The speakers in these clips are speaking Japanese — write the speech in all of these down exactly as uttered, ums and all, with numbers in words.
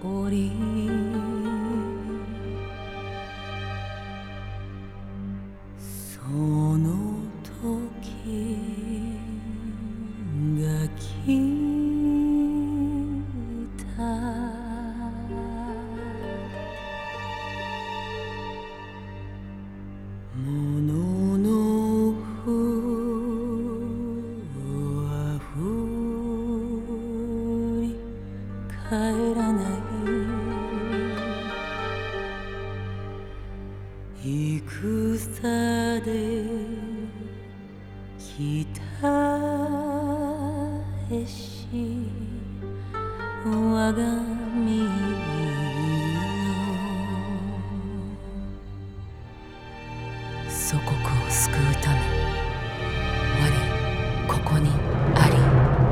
降りその時が来たもののふは振り返らない戦で北へし我が身よ祖国を救うため我ここにあり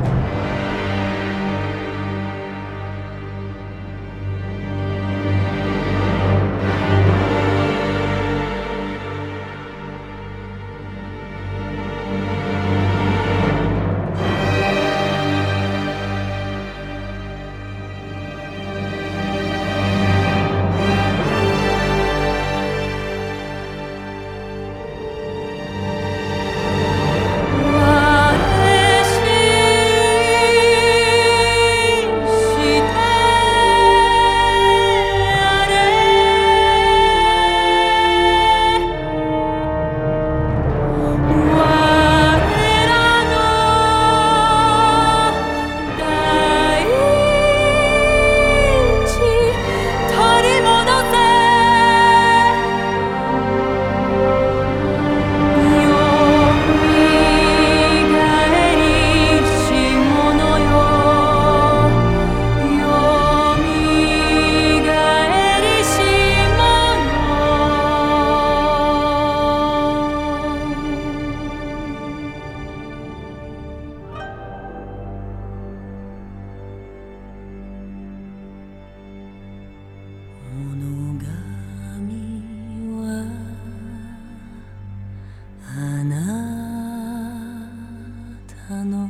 の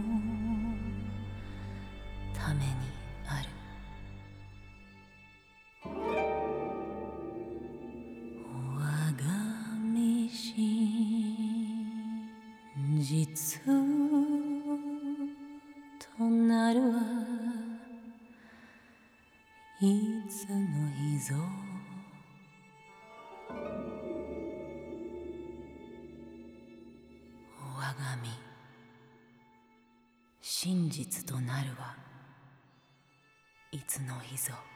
ためにある我が身真実となるはいつの日ぞ我が身真実となるはいつの日ぞ